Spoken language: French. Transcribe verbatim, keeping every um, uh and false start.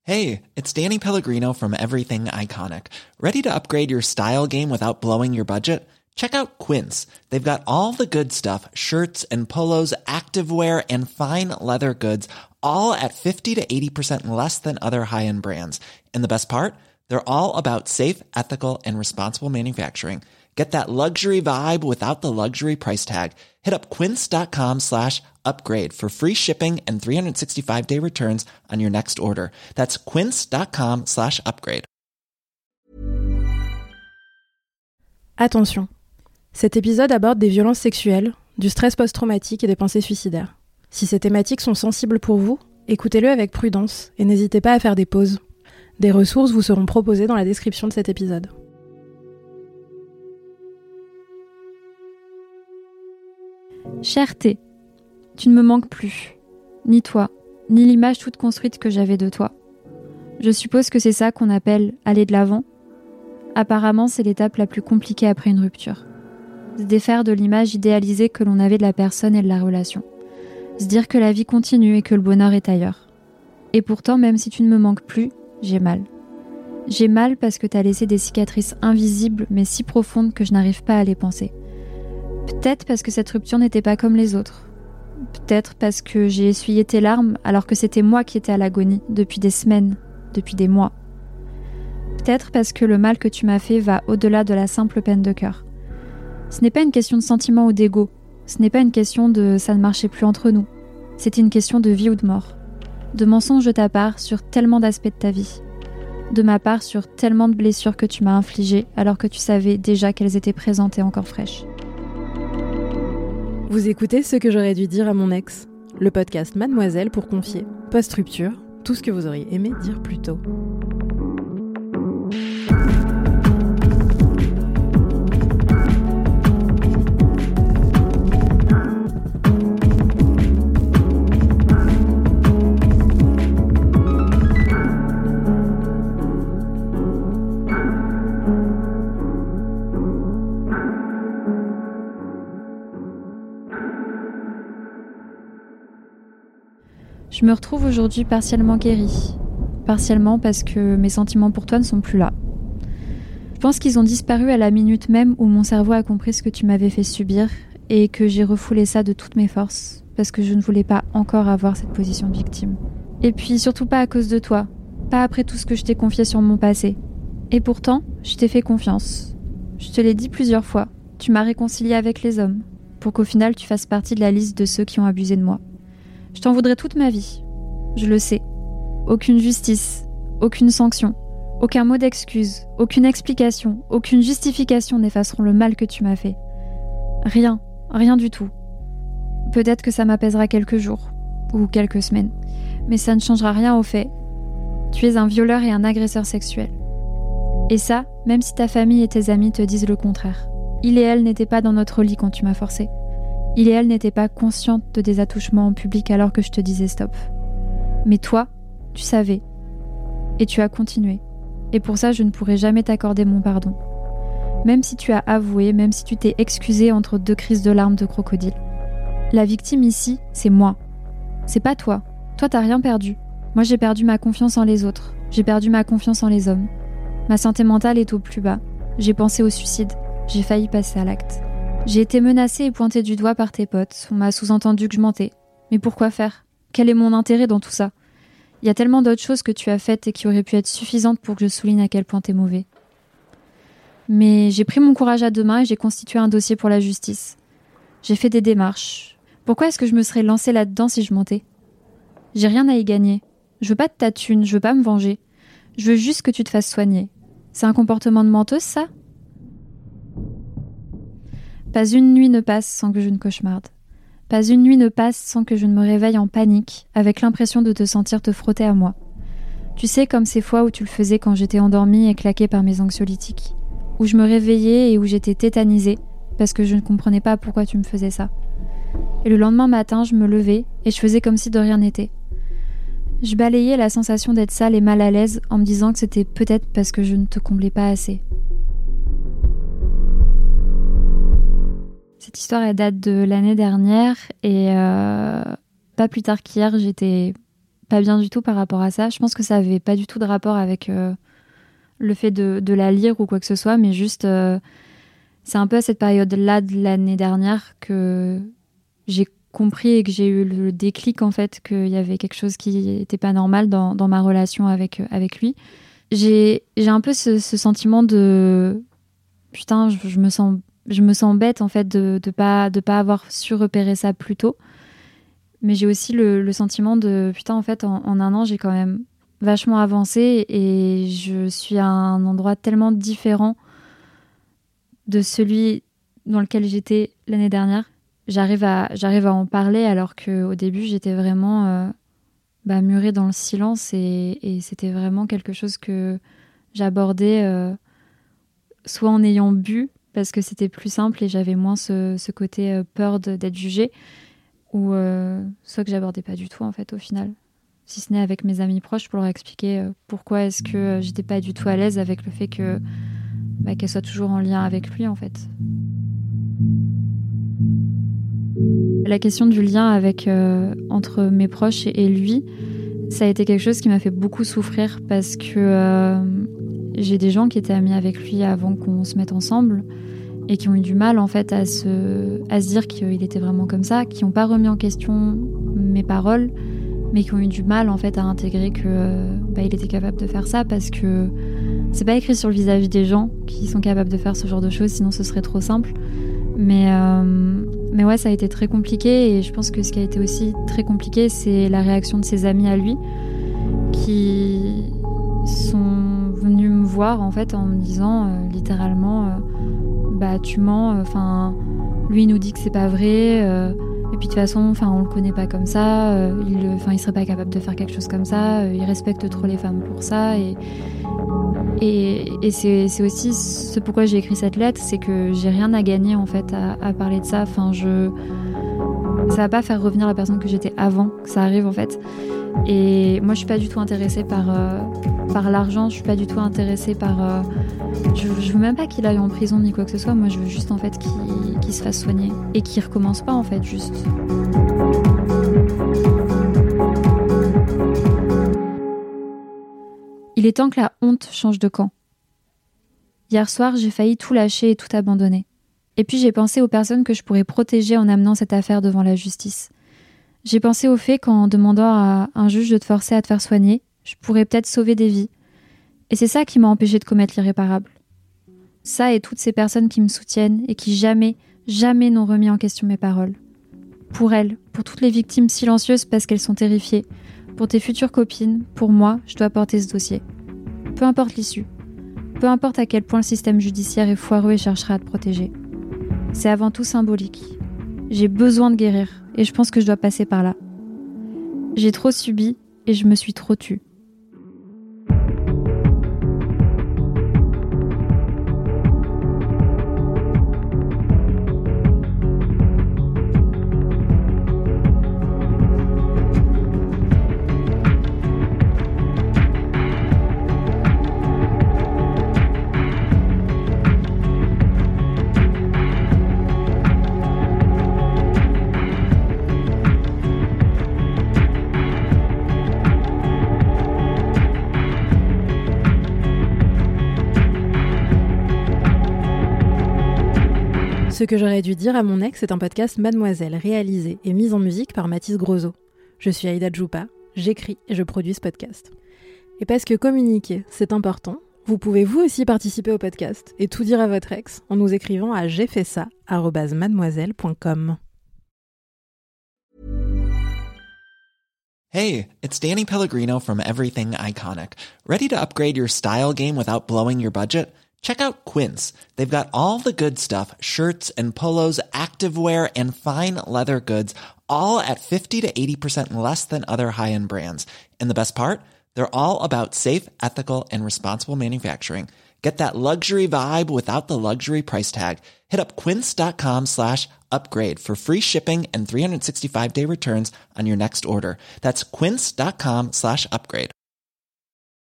Hey, it's Danny Pellegrino from Everything Iconic. Ready to upgrade your style game without blowing your budget? Check out Quince. They've got all the good stuff, shirts and polos, activewear, and fine leather goods, all at fifty to eighty percent less than other high-end brands. And the best part? They're all about safe, ethical, and responsible manufacturing. Get that luxury vibe without the luxury price tag. Hit up quince.com slash upgrade for free shipping and three sixty-five day returns on your next order. That's quince.com slash upgrade. Attention, cet épisode aborde des violences sexuelles, du stress post-traumatique et des pensées suicidaires. Si ces thématiques sont sensibles pour vous, écoutez-le avec prudence et n'hésitez pas à faire des pauses. Des ressources vous seront proposées dans la description de cet épisode. Cher T, tu ne me manques plus, ni toi, ni l'image toute construite que j'avais de toi. Je suppose que c'est ça qu'on appelle aller de l'avant. Apparemment, c'est l'étape la plus compliquée après une rupture. Se défaire de l'image idéalisée que l'on avait de la personne et de la relation. Se dire que la vie continue et que le bonheur est ailleurs. Et pourtant, même si tu ne me manques plus, j'ai mal. J'ai mal parce que t'as laissé des cicatrices invisibles mais si profondes que je n'arrive pas à les penser. Peut-être parce que cette rupture n'était pas comme les autres. Peut-être parce que j'ai essuyé tes larmes alors que c'était moi qui étais à l'agonie depuis des semaines, depuis des mois. Peut-être parce que le mal que tu m'as fait va au-delà de la simple peine de cœur. Ce n'est pas une question de sentiment ou d'ego. Ce n'est pas une question de « ça ne marchait plus entre nous ». C'était une question de vie ou de mort. De mensonges de ta part sur tellement d'aspects de ta vie. De ma part sur tellement de blessures que tu m'as infligées alors que tu savais déjà qu'elles étaient présentes et encore fraîches. Vous écoutez Ce que j'aurais dû dire à mon ex, le podcast Mademoiselle pour confier, post-rupture, tout ce que vous auriez aimé dire plus tôt. Je me retrouve aujourd'hui partiellement guérie. Partiellement parce que mes sentiments pour toi ne sont plus là. Je pense qu'ils ont disparu à la minute même où mon cerveau a compris ce que tu m'avais fait subir et que j'ai refoulé ça de toutes mes forces parce que je ne voulais pas encore avoir cette position de victime. Et puis surtout pas à cause de toi, pas après tout ce que je t'ai confié sur mon passé. Et pourtant, je t'ai fait confiance. Je te l'ai dit plusieurs fois, tu m'as réconcilié avec les hommes pour qu'au final tu fasses partie de la liste de ceux qui ont abusé de moi. Je t'en voudrais toute ma vie, je le sais. Aucune justice, aucune sanction, aucun mot d'excuse, aucune explication, aucune justification n'effaceront le mal que tu m'as fait. Rien, rien du tout. Peut-être que ça m'apaisera quelques jours, ou quelques semaines, mais ça ne changera rien au fait. Tu es un violeur et un agresseur sexuel. Et ça, même si ta famille et tes amis te disent le contraire. Il et elle n'étaient pas dans notre lit quand tu m'as forcé. Il et elle n'étaient pas conscientes de des attouchements en public alors que je te disais stop. Mais toi, tu savais. Et tu as continué. Et pour ça, je ne pourrai jamais t'accorder mon pardon. Même si tu as avoué, même si tu t'es excusé entre deux crises de larmes de crocodile. La victime ici, c'est moi. C'est pas toi. Toi, t'as rien perdu. Moi, j'ai perdu ma confiance en les autres. J'ai perdu ma confiance en les hommes. Ma santé mentale est au plus bas. J'ai pensé au suicide. J'ai failli passer à l'acte. J'ai été menacée et pointée du doigt par tes potes. On m'a sous-entendu que je mentais. Mais pourquoi faire ? Quel est mon intérêt dans tout ça ? Il y a tellement d'autres choses que tu as faites et qui auraient pu être suffisantes pour que je souligne à quel point t'es mauvais. Mais j'ai pris mon courage à deux mains et j'ai constitué un dossier pour la justice. J'ai fait des démarches. Pourquoi est-ce que je me serais lancée là-dedans si je mentais ? J'ai rien à y gagner. Je veux pas de ta thune, je veux pas me venger. Je veux juste que tu te fasses soigner. C'est un comportement de menteuse, ça ? Pas une nuit ne passe sans que je ne cauchemarde. Pas une nuit ne passe sans que je ne me réveille en panique, avec l'impression de te sentir te frotter à moi. Tu sais, comme ces fois où tu le faisais quand j'étais endormie et claquée par mes anxiolytiques. Où je me réveillais et où j'étais tétanisée, parce que je ne comprenais pas pourquoi tu me faisais ça. Et le lendemain matin, je me levais et je faisais comme si de rien n'était. Je balayais la sensation d'être sale et mal à l'aise en me disant que c'était peut-être parce que je ne te comblais pas assez. Cette histoire, elle date de l'année dernière et euh, pas plus tard qu'hier, j'étais pas bien du tout par rapport à ça. Je pense que ça avait pas du tout de rapport avec euh, le fait de, de la lire ou quoi que ce soit, mais juste euh, c'est un peu à cette période-là de l'année dernière que j'ai compris et que j'ai eu le déclic en fait qu'il y avait quelque chose qui était pas normal dans, dans ma relation avec, avec lui. J'ai, j'ai un peu ce, ce sentiment de putain, je, je me sens je me sens bête en fait de de pas de pas avoir su repérer ça plus tôt. Mais j'ai aussi le, le sentiment de putain en fait en, en un an j'ai quand même vachement avancé et je suis à un endroit tellement différent de celui dans lequel j'étais l'année dernière. J'arrive à, j'arrive à en parler alors qu'au début, j'étais vraiment euh, bah, murée dans le silence et, et c'était vraiment quelque chose que j'abordais euh, soit en ayant bu, parce que c'était plus simple et j'avais moins ce, ce côté euh, peur de, d'être jugée, ou euh, soit que j'abordais pas du tout en fait au final. Si ce n'est avec mes amis proches pour leur expliquer euh, pourquoi est-ce que euh, j'étais pas du tout à l'aise avec le fait que, bah, qu'elle soit toujours en lien avec lui en fait. La question du lien avec, euh, entre mes proches et, et lui, ça a été quelque chose qui m'a fait beaucoup souffrir parce que euh, j'ai des gens qui étaient amis avec lui avant qu'on se mette ensemble et qui ont eu du mal en fait à se, à se dire qu'il était vraiment comme ça, qui n'ont pas remis en question mes paroles, mais qui ont eu du mal en fait à intégrer que euh, bah, il était capable de faire ça parce que c'est pas écrit sur le visage des gens qui sont capables de faire ce genre de choses, sinon ce serait trop simple. Mais, euh, mais ouais, ça a été très compliqué et je pense que ce qui a été aussi très compliqué, c'est la réaction de ses amis à lui qui sont venus me voir en fait en me disant euh, littéralement euh, bah tu mens, enfin euh, lui il nous dit que c'est pas vrai euh, et puis de toute façon enfin on le connaît pas comme ça, euh, il enfin il serait pas capable de faire quelque chose comme ça, euh, il respecte trop les femmes pour ça et Et, et c'est, c'est aussi ce pourquoi j'ai écrit cette lettre, c'est que j'ai rien à gagner en fait à, à parler de ça. Enfin, je, ça va pas faire revenir la personne que j'étais avant que ça arrive en fait. Et moi, je suis pas du tout intéressée par euh, par l'argent. Je suis pas du tout intéressée par. Euh, je, je veux même pas qu'il aille en prison ni quoi que ce soit. Moi, je veux juste en fait qu'il, qu'il se fasse soigner et qu'il recommence pas en fait, juste. Il est temps que la honte change de camp. Hier soir, j'ai failli tout lâcher et tout abandonner. Et puis j'ai pensé aux personnes que je pourrais protéger en amenant cette affaire devant la justice. J'ai pensé au fait qu'en demandant à un juge de te forcer à te faire soigner, je pourrais peut-être sauver des vies. Et c'est ça qui m'a empêchée de commettre l'irréparable. Ça et toutes ces personnes qui me soutiennent et qui jamais, jamais n'ont remis en question mes paroles. Pour elles, pour toutes les victimes silencieuses parce qu'elles sont terrifiées, pour tes futures copines, pour moi, je dois porter ce dossier. Peu importe l'issue. Peu importe à quel point le système judiciaire est foireux et cherchera à te protéger. C'est avant tout symbolique. J'ai besoin de guérir et je pense que je dois passer par là. J'ai trop subi et je me suis trop tue. Ce que j'aurais dû dire à mon ex est un podcast Mademoiselle, réalisé et mis en musique par Mathis Grosso. Je suis Aïda Djoupa, j'écris et je produis ce podcast. Et parce que communiquer, c'est important, vous pouvez vous aussi participer au podcast et tout dire à votre ex en nous écrivant à j'ai fait ça arobase mademoiselle point com. Hey, it's Danny Pellegrino from Everything Iconic. Ready to upgrade your style game without blowing your budget? Check out Quince. They've got all the good stuff, shirts and polos, activewear, and fine leather goods, all at fifty to eighty percent less than other high-end brands. And the best part? They're all about safe, ethical, and responsible manufacturing. Get that luxury vibe without the luxury price tag. Hit up quince.com slash upgrade for free shipping and three sixty-five day returns on your next order. That's quince.com slash upgrade.